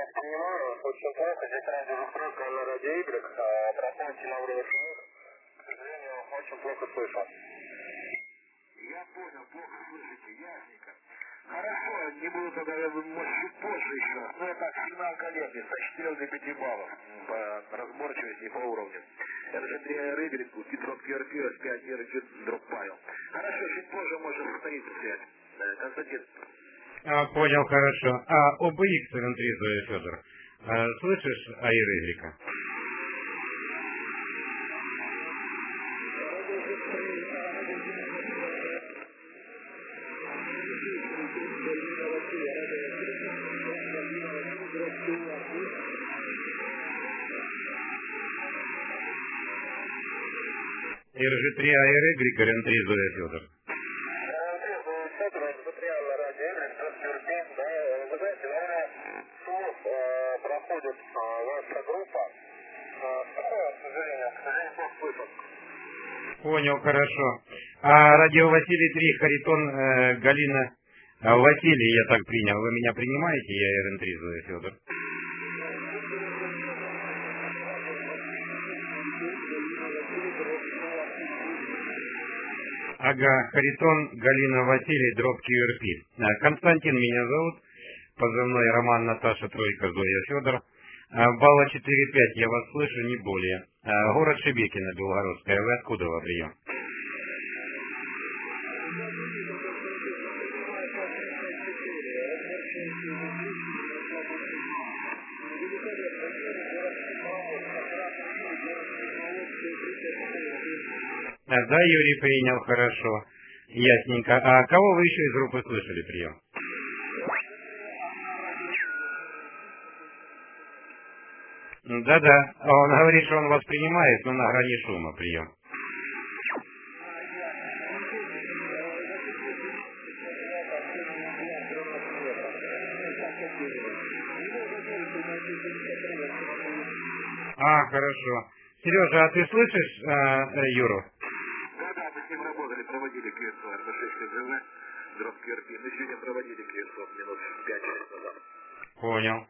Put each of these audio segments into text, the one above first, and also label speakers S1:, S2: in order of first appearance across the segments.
S1: Понимаю, очень плохо. Здесь радиоустройство на радио Y. Проходите на уровне шумов. К сожалению, очень плохо слышу.
S2: Я понял, плохо слышите, ясненько. Хорошо, не буду тогда, может, чуть позже еще. Ну, я так, сигнал колеблется, с 4 до 5 баллов по разборчивости и по уровню. Это же 3 рыберит, и дроп QRP, 5 дроп файл. Хорошо, чуть позже может повториться связь. Константин.
S3: Понял, хорошо. ОБX цилиндризуя, Федор. Слышишь АИР-Y? RG3 АИР-Y, цилиндризуя, Федор.
S1: Проходит ваша группа. К сожалению, плохо слышно.
S3: Понял, хорошо. Радио Василий 3, Харитон, Галина. Василий, я так принял. Вы меня принимаете? Я РН-3, Федор. Ага, Харитон, Галина, Василий, дроп QRP. Константин меня зовут. Позывной Роман, Наташа, Тройка, Зоя, Федор. Балла 4-5, я вас слышу, не более. Город Шебекино, Белгородская. Вы откуда во прием? Да, Юрий принял, хорошо. Ясненько. А кого вы еще из группы слышали прием? Да-да. Он говорит, что он вас принимает, но на грани шума прием. Хорошо. Сережа, а ты слышишь Юру?
S2: Да, мы с ним работали, проводили QSO, РД6 КЗВ, дроп QRP. Мы сегодня проводили QSO минут 5-6 назад.
S3: Понял.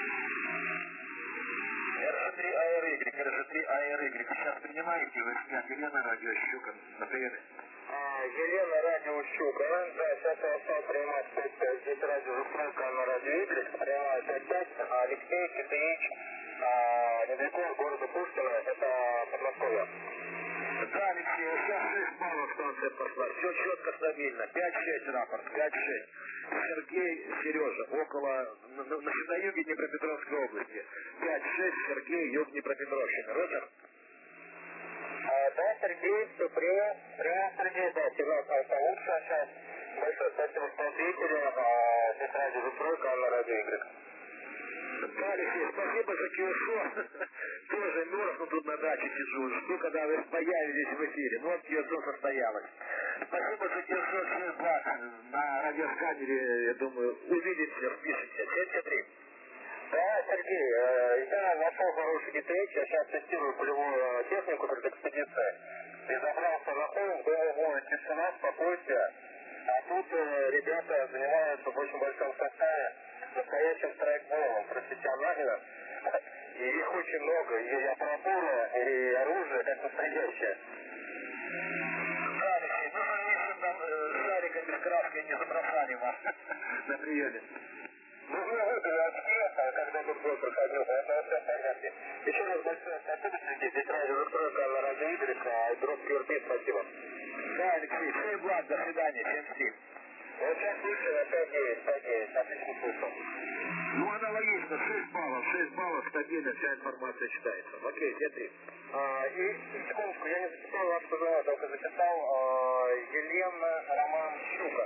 S2: RG3 АИР-Y. Сейчас принимаете, вы снят Елена, радио Щука на приеме?
S1: Елена, радио Щука. Да, сейчас я стал принимать 5-5. Здесь радиоустройка на радио Y. Принимаю 5-5. Алексей, КТИЧ. Недалеко от города Пушкина. Это Подмосковье.
S2: Да, Алексей, сейчас 6 баллов станция пошла. Все четко, стабильно. 5-6 рапорт, 5-6. Сергей, Сережа, около, на юге Днепропетровской области. 5-6, Сергей, юг Днепропетровщины. Роджер?
S1: Да, Сергей, все принял. Принял, Сергей, да, сигнал стал лучше сейчас. Большое спасибо, что ответили. Здесь радиоустройка на радио Y.
S2: Да, Алексей, спасибо за QSO. Тоже мерзну тут на даче сижу. Жду, когда вы появились в эфире. Вот QSO состоялось. Спасибо за QSO 6-2. На радиосканере, я думаю, увидите, впишите. 73.
S1: Да, Сергей, я нашел хороший ГТХ, я сейчас тестирую полевую технику перед экспедицией. И забрался на холм, была тишина, спокойствие. А тут ребята занимаются в очень большом составе настоящим страйкболом, профессионально. И их очень много, и аппаратура, и оружие, как настоящее.
S2: Да, Алексей, ну, конечно, там шариком без краски не забросали вас на приеме.
S1: Нужно выпили очки, когда тут бой проходил, это все понятно. Еще раз большое спасибо, Сергей, здесь радиоустройка на радио Y, дроп QRP, спасибо.
S2: Да, Алексей, все, Влад, до свидания, 7-7.
S1: Вот сейчас слышно, 5-9, отлично слышно.
S2: Ну, аналогично, 6 баллов, стабильно, вся информация читается. Окей, 7-3.
S1: И секундочку, я не записал ваш позывной, только записал Елена, Роман, Щука.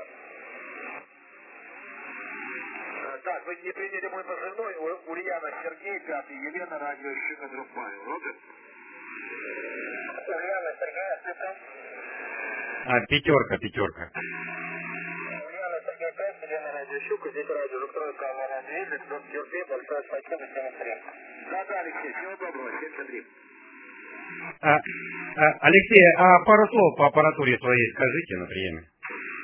S2: Так, вы не приняли мой позывной, Ульяна Сергей, 5-й, Елена, радио Щука, друг Павел. Роберт?
S1: Ульяна Сергей, слышно?
S3: Пятерка.
S1: Ульяна Сергей 5, Елена радио Щука, здесь радиоустройка на радио Y, дроп QRP, большое спасибо, 7-3.
S2: Да, Алексей, всего доброго, 7-3.
S3: Алексей, пару слов по аппаратуре своей скажите на приеме.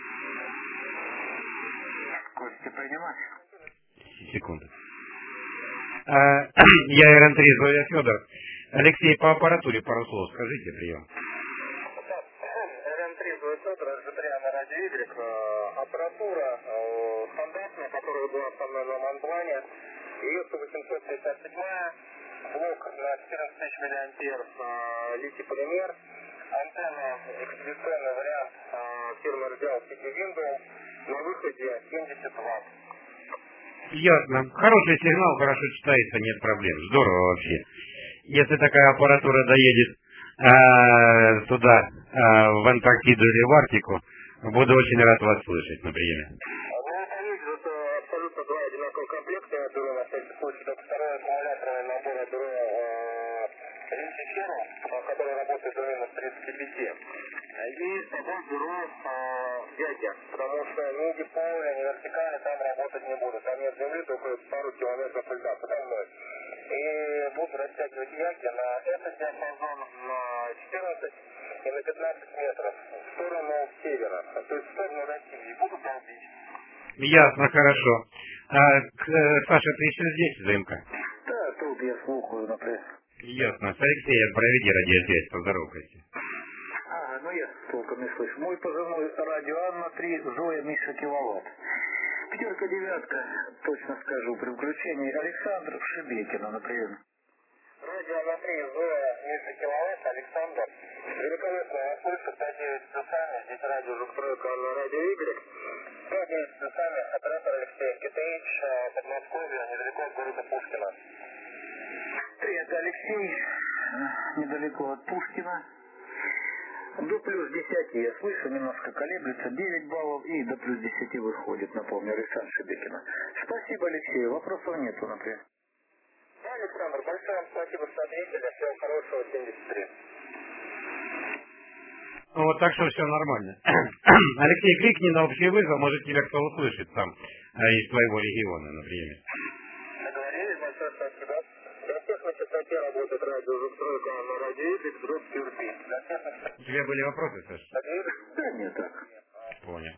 S2: Кость, ты принимаешь?
S3: Секунду. Я РН-3, Зоя Федор. Алексей, по аппаратуре пару слов скажите, прием.
S1: РН-3, Зоя Федор, РЖ-3 на радио Y. Аппаратура стандартная, которая была со мной на Монблане. ИС-857, блок на 14 тысяч миллиампер, литий-полимер. Антенна, экспедиционный вариант фирмы RDL City Window, на выходе 70 Вт.
S3: Ясно. Хороший сигнал, хорошо читается, нет проблем. Здорово вообще. Если такая аппаратура доедет туда, в Антарктиду или в Арктику, буду очень рад вас слышать на приеме.
S1: Это абсолютно два одинаковых комплекта. Я беру на всякий случай только второй аккумуляторный набор, я беру линчи-феру, который работает до минус 35. И с собой беру ядер, потому что ни диполя, ни вертикально там работать не буду. Там нет земли, только пару километров льда подо мной. И буду растягивать ядер на этот диапазон на 14 и на 15 метров в сторону севера, то есть в сторону России. И буду долбить.
S3: Ясно, хорошо. Саша, ты еще здесь, ЗМК?
S2: Да, тут я слухаю, например.
S3: Ясно. С Алексеем проведи радиосвязь, поздоровайся.
S2: Ну я толком не слышу. Мой позывной радио Анна 3, Зоя Миша Киловатт. Пятерка, девятка, точно скажу, при включении Александр Шебекина, например.
S1: Радио Анна 3, Зоя Миша Киловатт, Александр. Великолепно вас слышит, 5-9 часами. Здесь радио «Жуктройка» на радио Y. 5-9 часами, оператор Алексей Китаевич, Подмосковье, недалеко от города Пушкина.
S2: Привет, Алексей. Недалеко от Пушкина. До плюс 10 я слышу, немножко колеблется, 9 баллов и до плюс 10 выходит, напомню, Александр Шебекина. Спасибо, Алексей, вопросов нету, например.
S1: Да, Александр, большое вам спасибо, что ответили, всего хорошего, 73.
S3: Вот так что все нормально. Алексей, крикни на общий вызов, может тебя кто услышит там из твоего региона, например.
S1: Договорились, большое спасибо. Для всех на частоте работает радио «Жуктройка» на радио Y, дробь QRP.
S3: У тебя были вопросы, Саша?
S2: Да нет, так.
S3: Понял.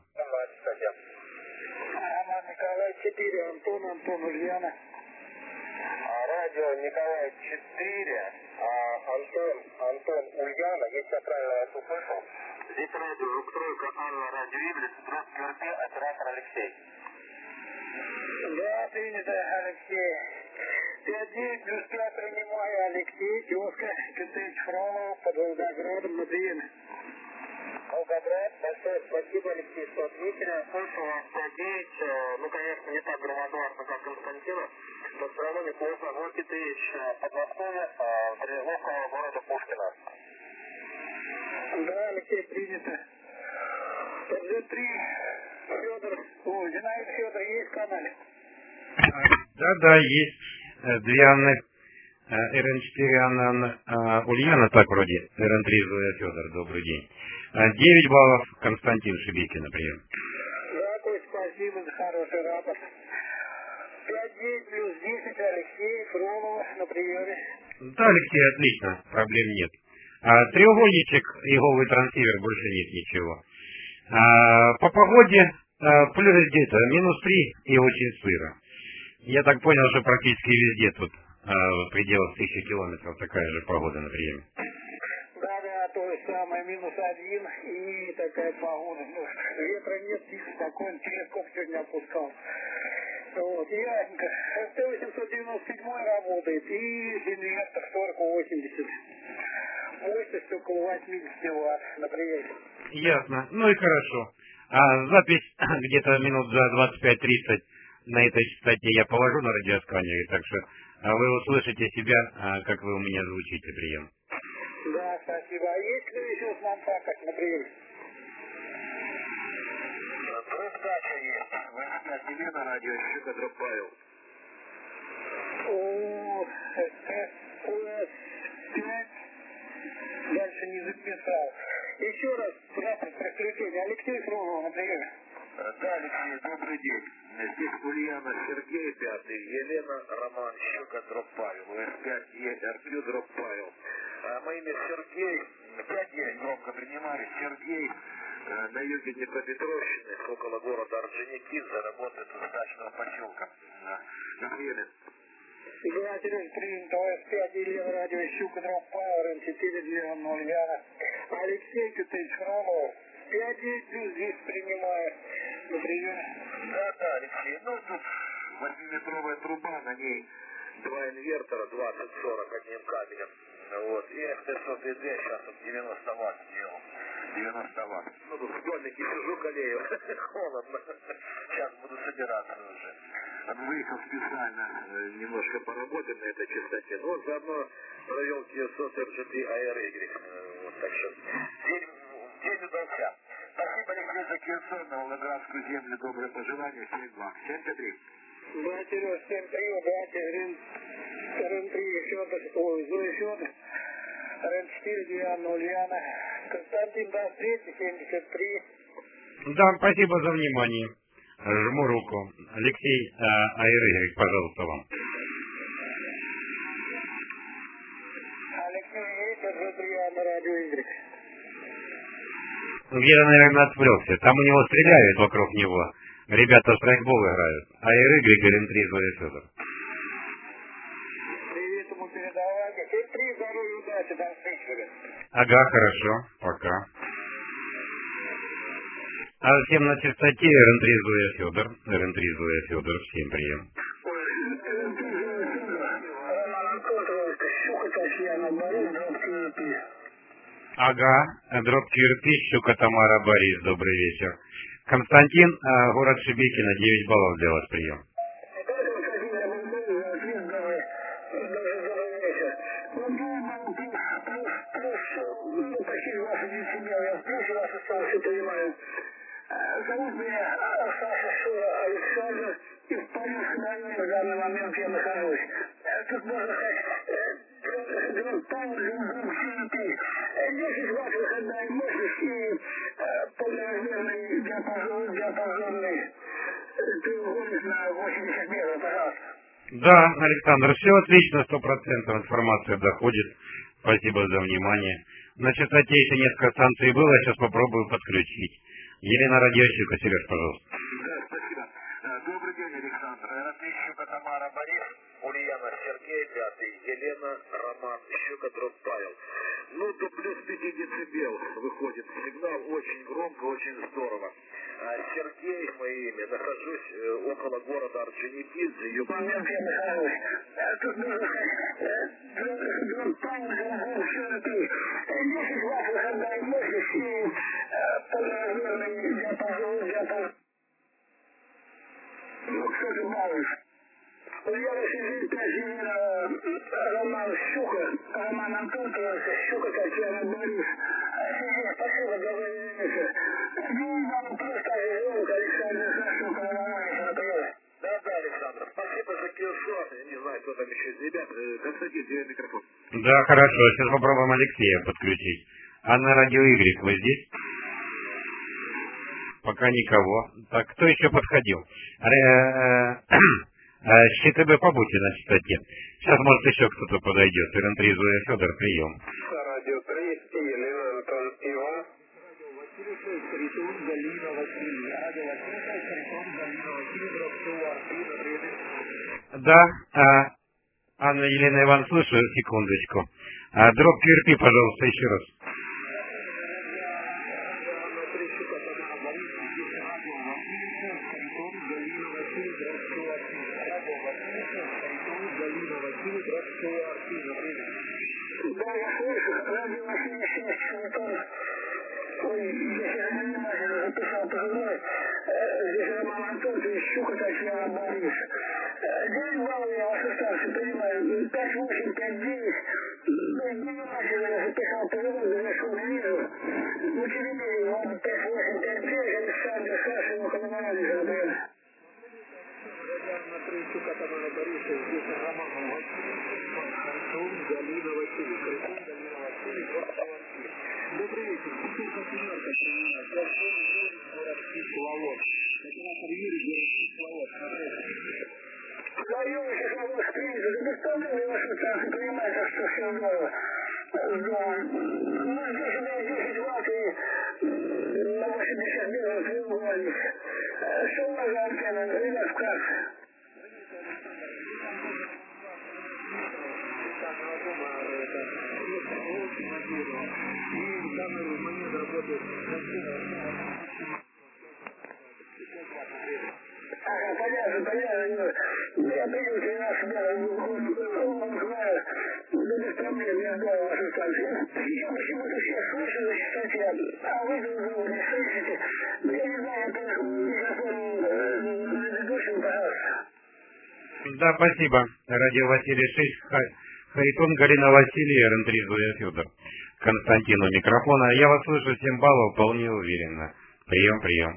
S2: Роман Николай 4, Антон Ульяна.
S1: Радио Николай 4, Антон Ульяна, если я правильно вас услышал. Здесь радио «Жуктройка» на радио Y, дробь QRP, оператор Алексей.
S2: Да, принято, Алексей. 5-9 плюс 5 принимаю, Алексей, тезка, Китаевич Фролов, под Волгоградом, на приеме.
S1: Волгоград, большое спасибо, Алексей, что ответили. Слушаю вас 5-9, ну, конечно, не так громогласно, как Константина, но все равно неплохо. Вот Китаевич, Подмосковье, около города Пушкина.
S2: Да, Алексей, принято. РЖ-3, Федор, Зинаид Федор, есть в канале?
S3: Да, есть. Две Анны, РН-4 Анна Ульяна, так вроде, РН-3 Зоя Федор, добрый день. 9 баллов Константин Шебекин, например.
S2: Да, Кость, спасибо за хороший рапорт. 5-9 плюс 10 Алексей Фролова на приеме.
S3: Да, Алексей, отлично, проблем нет. Треугольничек, иговый трансивер, больше нет ничего. По погоде плюс где-то минус 3 и очень сыро. Я так понял, что практически везде тут в пределах 1000 километров такая же погода на приеме.
S2: Да, то же самое, минус 1 и такая погода. Ну, ветра нет, тихо, спокойно, телескоп сегодня опускал. Вот, ясненько. СТ-897 работает и инвертор 4080. Мощность около 80 Вт на приеме.
S3: Ясно, ну и хорошо. Запись где-то минут за 25-30 на этой частоте я положу на радиосканере, так что вы услышите себя, как вы у меня звучите, прием.
S2: Да, спасибо. А есть ли еще с нам факт на приеме?
S1: Передача есть. Вы опять не на радио Щука Дропайл.
S2: О, СС-5. Дальше не записал. Еще раз, рапорт приключения. Алексей Фролов на приеме.
S1: Да, Алексей, добрый день. Здесь Ульяна, Сергей, 5, Елена, Роман, Щука, Дропайл, УС-5, ЕРК, Дропайл. Мое имя Сергей, 5 громко принимали. Сергей на юге Днепропетровщины, около города Орджоникидзе, работает из дачного поселка. На приеме. Игратель принято ОС-5, Елена, радио Щука, дроп Пауэр, М4, 2-0, Яна. Алексей Кутыч, Хромов, 5-9 плюс 10 принимаю. На приеме.
S2: Да, Алексей, ну тут 8-метровая труба, на ней два инвертора, 20-40 одним кабелем. Вот, и FT100DD, сейчас тут 90 ватт сделал. 90 ватт. Ну тут в домике сижу, колею, холодно. Сейчас буду собираться уже. Выехал специально немножко поработать на этой частоте. Ну вот заодно провел QSOS RGT ARY. Вот так что день удался. Спасибо, Алексей, за QSOS на Волгоградскую землю. Доброе пожелание. 7-2. 7-3.
S1: Да, Сереж, 7-3, да, РН3, Федор, ой, Зоя Федор, РН4, 2-0, Яна. Константин, да, 73.
S3: Да, спасибо за внимание. Жму руку. Алексей Айрыгорик, пожалуйста, вам.
S1: Алексей, есть РЖ3 на радио Y.
S3: Где-то, наверное, отвлекся. Там у него стреляют вокруг него. Ребята в страйкбол играют. Айрыгорик, РН3, Зоя Федор.
S1: Привет ему передавайте. 7-3, здоровья, удачи, до встречи.
S3: Ага, хорошо. Пока. А всем на частоте РН3 Зоя Федор. РН3 Зоя Федор. Всем прием. Ага, дроп QRP, Щука Тамара Борис, добрый вечер. Константин, город Шебекино, 9 баллов для вас прием.
S1: Зовут меня Саша Шура Александр, и в Париже в данный момент я нахожусь. Тут можно сказать, там CNP. 10 ватт выходная мощность и полноразмерный диапазонный треугольник на 80 метров, пожалуйста.
S3: Да, Александр, все отлично, 100% информация доходит. Спасибо за внимание. На частоте еще несколько станций было, сейчас попробую подключить. Елена Радиощука, Сереж, пожалуйста.
S2: Да, спасибо. Добрый день, Александр. РН3 Щука Тамара Борис, Ульяна Сергей, 5, Елена, Роман, Щука, дроп Павел. Ну, до плюс 5 децибел выходит сигнал, очень громко, очень здорово. Сергей, мое имя, нахожусь около города Орджоникидзе.
S1: Момент я нахожусь. Тут можно сказать, дроп Павел, CNP. 10 ватт выходная мощность и полноразмерный диапазон. Ну, кстати, баллов. Ульяна Сергей, 5, Елена, Роман Щука, Роман Антон, Щука Татьяна Борис. Сергей, спасибо, добрый вечер. Вам просто Александр Сашенко, на приеме.
S2: Да, Александр, спасибо за QSOS. Не знаю, кто там еще из ребят. Константин, тебе микрофон.
S3: Да, хорошо, сейчас попробуем Алексея подключить. А на радио Y вы здесь? Пока никого. Так, кто еще подходил? ЩТБ побудьте на частоте. Сейчас, может, еще кто-то подойдет. РН3 Зоя Федор, прием.
S1: Радио 3, Елена Антон Иван.
S3: Да, Анна Елена Иван, слушаю, секундочку. Дроп QRP, пожалуйста, еще раз.
S1: Да, я слышу, радио Василий Симонов. Ой, если я внимательно записал позывной, здесь Роман Антон, Щука Татьяна Борис. 9 баллов я вас остался, понимаю, 5-8, 5-9. Внимательно я записал позывной, завершил на визу. Ну, тем не менее, ладно, 5-8, 5-9, Александр Сашин, около Воронежа, например. Щука Тамара Борис, здесь Роман Антон, Галина Василий, Галина Василий, добрый вечер. Путинка Семерка принимает. Город Кисловод. Оператор Юрий, город Кисловод. Даю сейчас на вас кризис. Доставляю вашу станцию, принимается 107 долларов. Ну, здесь у меня 10 ватт и на 80 метров треугольник. Что можно антенна? Ребят, вкратце.
S2: данного дома очень мотивирован. И в данный момент работает
S1: Понятно. Я принял на себя, знаю, без проблем, я знаю вашу станцию. Я почему-то сейчас слышу на частоте, а вы не слышите. Я не знаю, это микрофон ведущим, пожалуйста.
S3: Да, спасибо. Радио Василий 6, Харитон, Галина Василий, РН3, Зоя Федор. Константину микрофона. Я вас слышу, 7 баллов, вполне уверенно. Прием.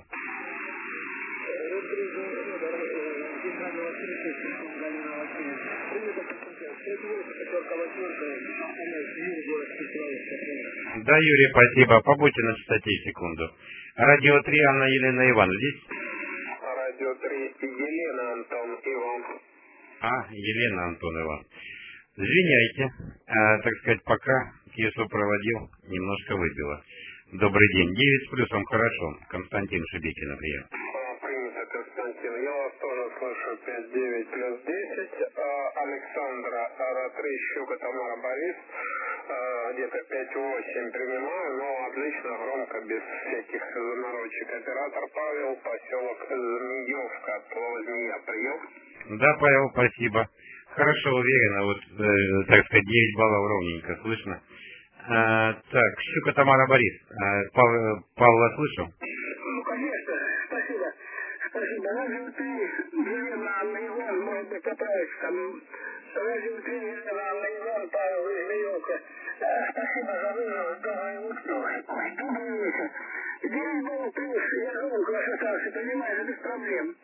S3: Да, Юрий, спасибо. Побудьте на частоте секунду. Радио 3, Анна Елена Иван здесь?
S1: Радио 3, Елена Антон Иван.
S3: Елена Антон Иван. Извиняйте, так сказать, пока пьесу проводил, немножко выбило. Добрый день. 9 с плюсом, хорошо. Константин Шебекин, например.
S1: Принято, Константин. Я вас тоже слышу 5-9 плюс 10. Александра Ара-3, Щука, Тамара, Борис. Где-то 5-8 принимаю, но отлично, громко, без всяких заморочек. Оператор Павел, поселок Змеевка, от слова змея. Прием?
S3: Да, Павел, спасибо. Хорошо, уверенно, вот, так сказать, 9 баллов ровненько, слышно. Так, Щука, Тамара, Борис. Павла слышал?
S1: Ну, конечно, спасибо. Радио 3, Елена Анна Иван, может быть, поправится там. Радио 3, Елена Анна Иван, Павел Змеевка. Спасибо за вызов, доброе утро. Добрый вечер. 9 баллов плюс, я громко вашу станцию принимаю, без проблем.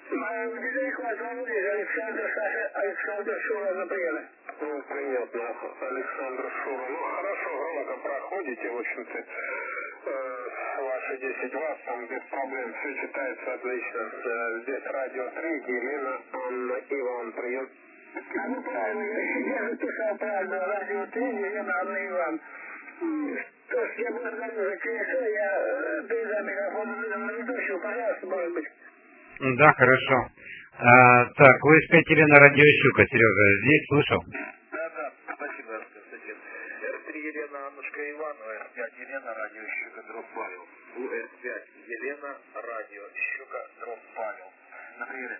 S1: Хват Володя, Александр Шура, например. Ну, понятно, Александр Шура. Ну, хорошо, громко проходите, в общем-то, ваши 10 вас, там без проблем, все читается отлично. Здесь радио 3, Елена Анна Иван, прием. Ну, правильно, я записал правильно, радио 3, Елена Анна Иван. То есть я благодарю за телефон, я передам микрофон на ведущего, пожалуйста, может быть.
S3: Да, хорошо. Так, вы спетили на радио Щука, Сережа, здесь слышал?
S2: Да, спасибо, Константин. Р3 Елена Аннушка Иванова, Р5 Елена, радио Щука, дробь Павел. УС5 Елена, радио Щука, дробь Павел. Например.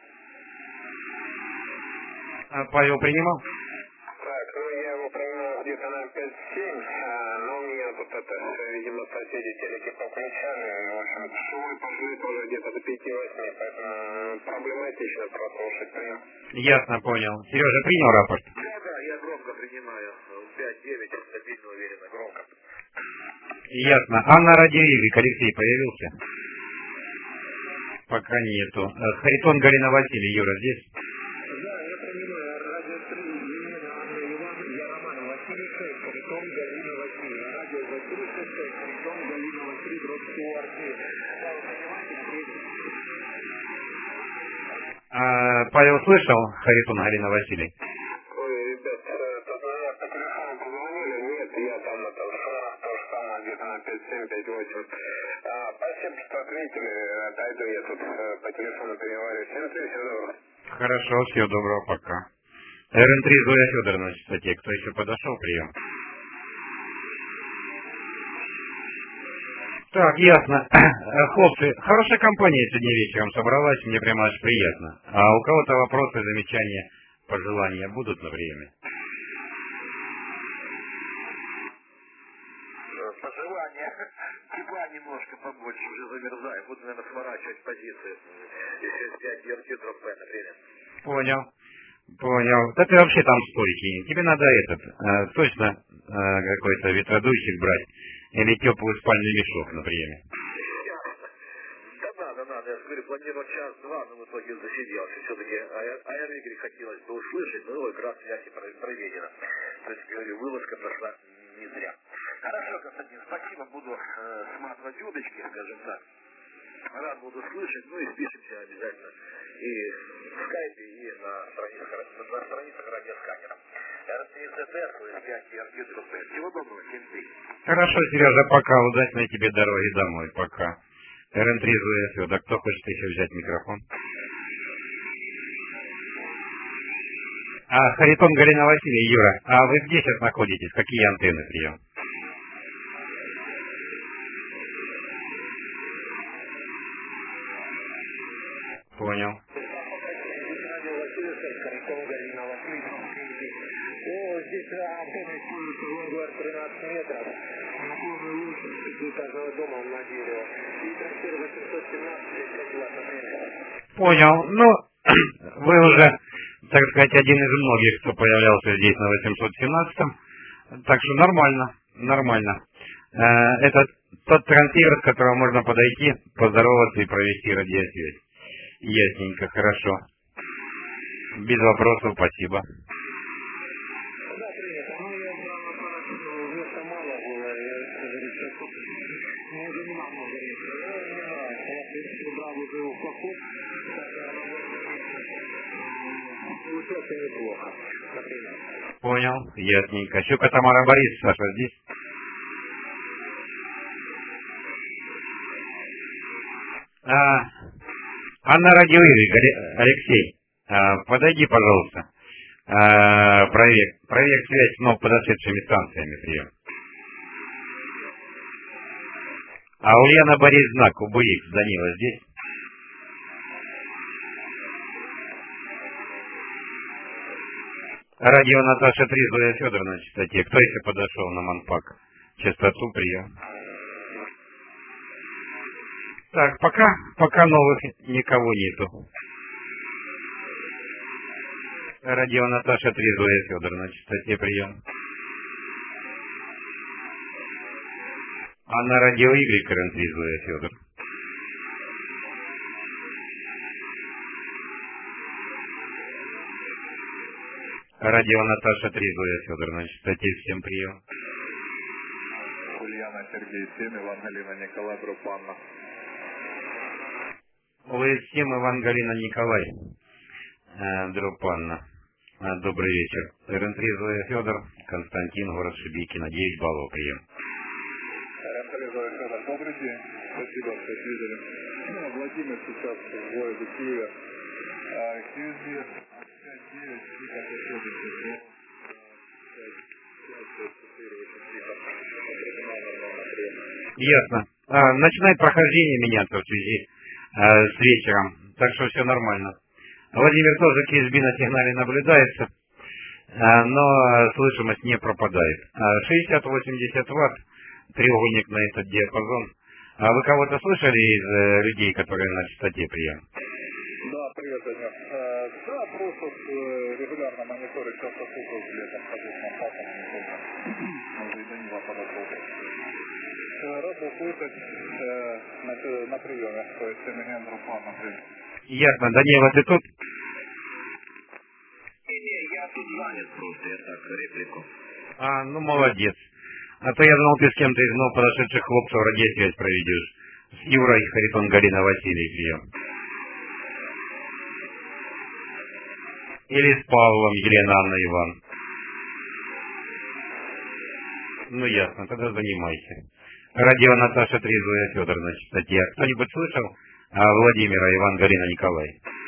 S3: Павел принимал?
S1: Так, ну я его принимал где-то на 5-7, но у меня тут это, видимо, соседи телеки включали, в общем, шумы пошли тоже где-то до 5-8, поэтому проблематично прослушать прием.
S3: Ясно, понял. Сережа, принял рапорт?
S2: Да, я громко принимаю. 5-9, стабильно, уверенно, громко.
S3: Ясно. А на радио Игорь Алексей появился? Пока нету. Харитон, Галина Василий, Юра здесь?
S2: Да, я принимаю. Радио 3, Елена Анна Иван, я Роман Василий 6, Харитон, Галина Василий. Радио Василий 6, Харитон, Галина Василий, дробь УРТ. Да, вы понимаете,
S3: Павел слышал? Харитон, Галина Василий?
S1: Ой, ребят, тут меня по телефону позвонили, нет, я там это, то же самое, где-то на 5-7, 5-8. Спасибо, что ответили, отойду, я тут по телефону переговорю. Всем доброго.
S3: Хорошо, всего доброго, пока. РН3, Зоя Федор на частоте. Кто еще подошел? Прием. Так, ясно. Хлопцы, хорошая компания сегодня вечером собралась, мне прямо аж приятно. А у кого-то вопросы, замечания, пожелания будут на время?
S2: пожелания. Тепла немножко побольше, уже замерзаю. Буду, наверное, сворачивать позицию. Если 5 ЕРТ дроп П, например.
S3: Понял. Да ты вообще там стойкий. Тебе надо точно какой-то ветродуйщик брать. Или теплый спальный мешок на приеме.
S2: Да надо. Я же говорю, планировал час-два, но в итоге засиделся. Все-таки аэроигры хотелось бы услышать, но как раз связь проведена. То есть, говорю, вылазка прошла не зря. Хорошо, Константин, спасибо. Буду сматывать удочки, скажем так. Рад буду слышать, ну и спишемся обязательно и в скайпе, и на страницах радиосканера. РТСД, РТ, всего доброго, 7-3.
S3: Хорошо, Сережа, пока. Удачной тебе дороги домой, пока. РН3 ЗС, да кто хочет еще взять микрофон? Харитон Галина Васильевна, Юра, а вы где сейчас находитесь? Какие антенны, прием? Понял.
S1: Здесь антенна используется Лонгуэр 13 метров. На полную лучность двухэтажного дома на дерево. И трансфер 817 киловатт на время.
S3: Понял. Ну, вы уже, так сказать, один из многих, кто появлялся здесь на 817-м. Так что нормально, нормально. Это тот трансивер, с которого можно подойти, поздороваться и провести радиосвязь. Ясненько, хорошо. Без вопросов, спасибо. Понял, ясненько. Щука Тамара Борис, Саша здесь? Анна радиоигры, Алексей, подойди, пожалуйста. Проверь связь с вновь подошедшими станциями, прием. А Ульяна Борис знак, УБХ, Данила здесь? Радио Наташа 3, Зоя Федоровна на частоте. Кто еще подошел на Манпак? Частоту, прием. Так, пока новых никого нету. Радио Наташа 3, Зоя Федоровна на частоте, прием. А на радио Y, РН3, Зоя Федоровна. Радио Наташа 3, Зоя Федоровна на частоте, всем прием.
S4: Ульяна Сергей 7, Иван Галина Николай Друпанна.
S3: УС7, Иван Галина Николай Друпанна. Добрый вечер. РН3, Зоя Федор, Константин, город Шебекино, 9 баллов, прием.
S4: РН3, Зоя Федор, добрый день. Спасибо, что видели. Владимир сейчас в городе Киеве. QSB 59,
S3: Ясно. Начинает прохождение меняться в связи с вечером, так что все нормально. Владимир тоже QSB на сигнале наблюдается, но слышимость не пропадает. 60-80 Вт, треугольник на этот диапазон. А вы кого-то слышали из людей, которые на частоте прием?
S4: Да, привет, Даня. Да, просто регулярно мониторю частоту летом, хожу с Манпаком, не помню. Уже и Данила подошел. Рад был слышать на приеме, то есть Эмиген Друпанна, например.
S3: Ясно. Данила, ты тут?
S5: Я тут занят просто, я так, реплику.
S3: Ну молодец. А то я думал, ты с кем-то из вновь подошедших хлопцев радиосвязь проведешь. С Юрой Харитон Галина Васильевна, прием. Или с Павлом Елена Анна Иван. Ну ясно, тогда занимайся. Радио Наташа 3, Зоя Федоровна на частоте. Кто-нибудь слышал Владимира Иван Галина Николай?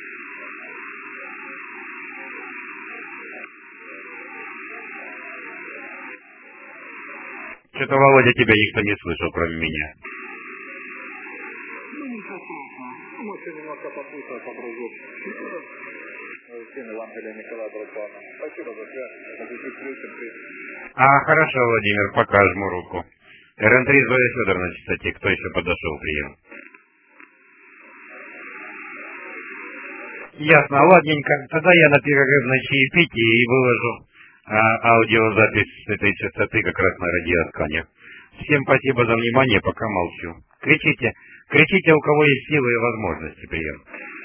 S3: Что-то, Володя, тебя никто не слышал, кроме меня.
S4: Ну, ничего страшного. Может, немножко попутать, погружу. Всем Иван Галина Николай Друпанна. Спасибо за связь.
S3: Хорошо, Владимир, пока жму руку. РН3, Зоя Федоровна на частоте. Кто еще подошел, прием? Ясно, ладненько. Тогда я на перерывное чаепитие и выложу аудиозапись с этой частоты как раз на радиосканер. Всем спасибо за внимание, пока молчу. Кричите, у кого есть силы и возможности, прием.